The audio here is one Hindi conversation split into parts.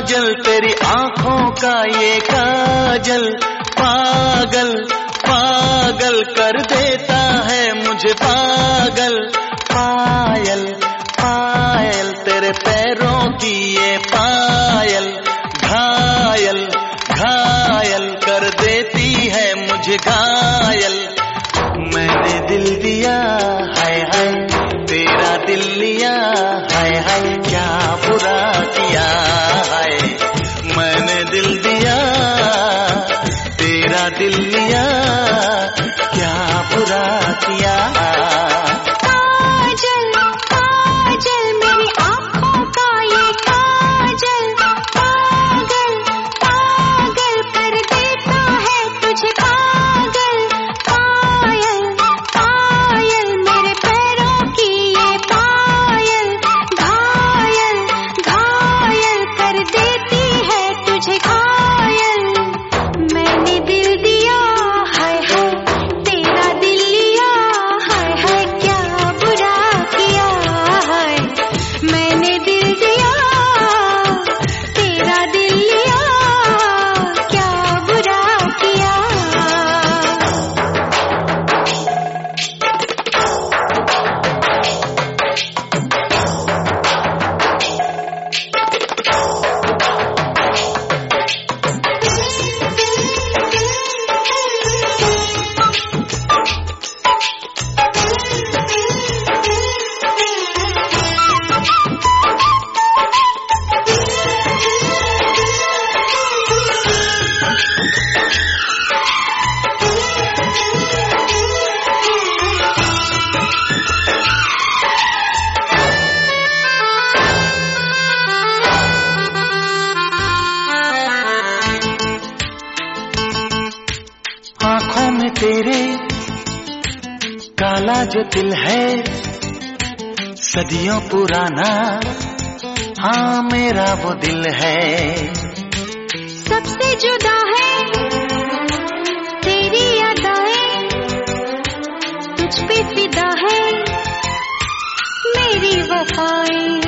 काजल, तेरी आंखों का ये काजल पागल पागल कर देता है मुझे पागल। पायल पायल तेरे पैरों की ये पायल घायल घायल कर देती है मुझे घायल। मैंने दिल दिया हाय हाय तेरा दिल लिया हाय हाय क्या बुरा किया हाय। मैंने दिल दिया तेरा दिल लिया क्या बुरा किया। काजल काजल मेरी आँखों का ये काजल पागल पागल कर देता है तुझे पागल। पायल पायल मेरे पैरों की ये पायल घायल घायल कर देती है तुझे घायल। मैंने दिल दिया हाय हाय तेरा दिल लिया हाय हाय क्या बुरा किया हाय। मैंने दिल दिया तेरा दिल लिया क्या बुरा किया। आँखों में तेरे काला जो दिल है सदियों पुराना हाँ मेरा वो दिल है। सबसे जुदा है तेरी अदाएं तुझ पे फिदा है मेरी वफाएं।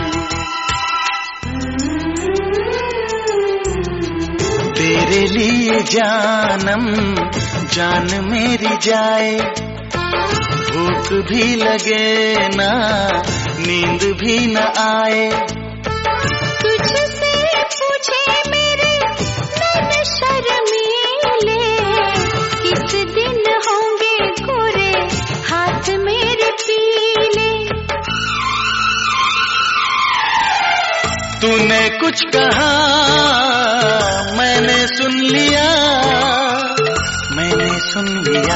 तेरे लिए जानम जान मेरी जाए भूख भी लगे ना नींद भी न आए। तुझसे पूछे मेरे मन शर्मीले किस दिन होंगे गोरे हाथ मेरे पीले। तूने कुछ कहा मैंने सुन लिया मैंने सुन लिया।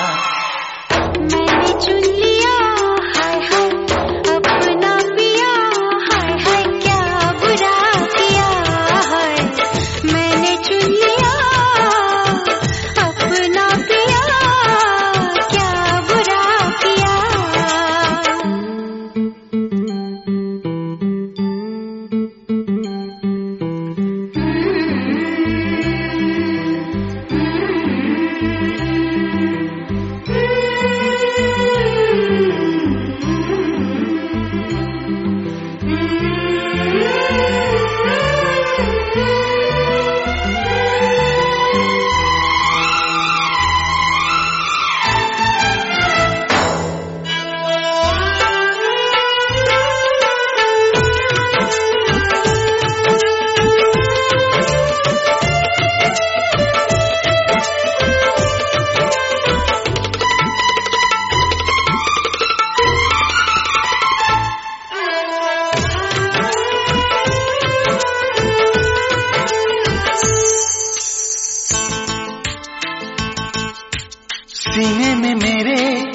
मैंने चुन लिया हाय हाय अपना पिया हाय हाय क्या बुरा किया हाय। मैंने चुन लिया अपना पिया क्या बुरा किया। सीने में मेरे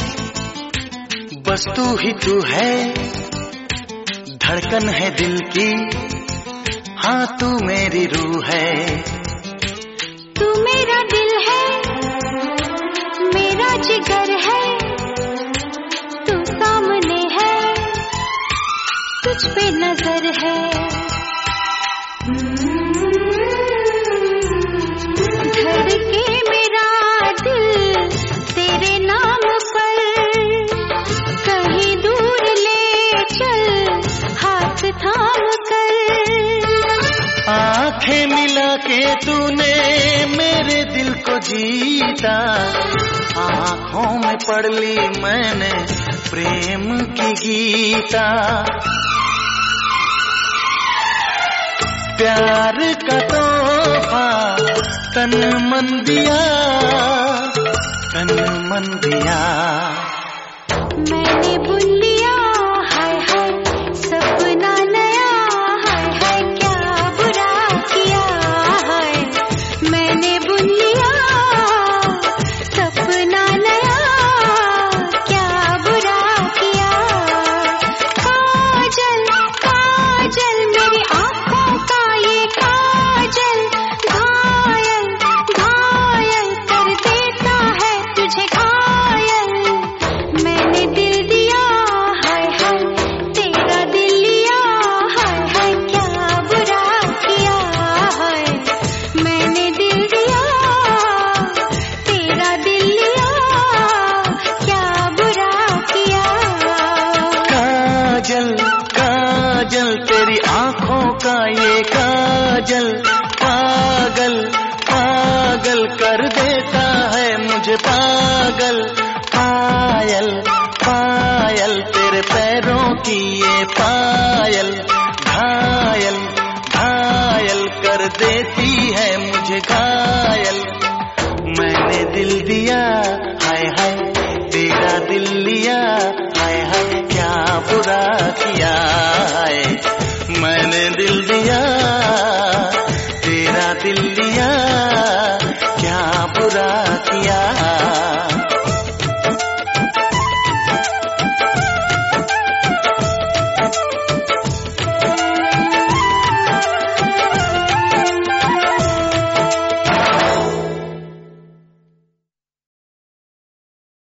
बस तू ही तू है धड़कन है दिल की हाँ तू मेरी रूह है। तू मेरा दिल है मेरा जिगर है तू सामने है तुझ पे नजर है। धड़के मेरा दिल तेरे नाम पर कहीं दूर ले चल हाथ थाम कर। मिला के तूने मेरे दिल को जीता, आँखों में पढ़ ली मैंने प्रेम की गीता। प्यार का तोहफा तन मन दिया, तन मन दिया। मैंने भूल लिया हाय हाय सपना नया, हाय हाय क्या बुरा किया, हाय मैंने भूल लिया सपना नया, क्या बुरा किया। काजल काजल मेरी आँखों का ये काजल, घायल घायल कर देता है तुझे घायल। मैंने दिल दिया हाय हाय तेरा दिल लिया, हाय हाय क्या बुरा किया, हाय मैंने दिल दिया तेरा दिल लिया, क्या बुरा किया। काजल काजल तेरी आँखों का ये काजल, पागल पागल कर देता है मुझे पागल। पायल पायल तेरे पैरों की ये पायल, घायल घायल कर देती है मुझे घायल। मैंने दिल दिया हाय हाय तेरा दिल लिया, हाय हाय क्या बुरा किया, हाय मैंने दिल दिया तेरा दिल लिया, क्या बुरा किया।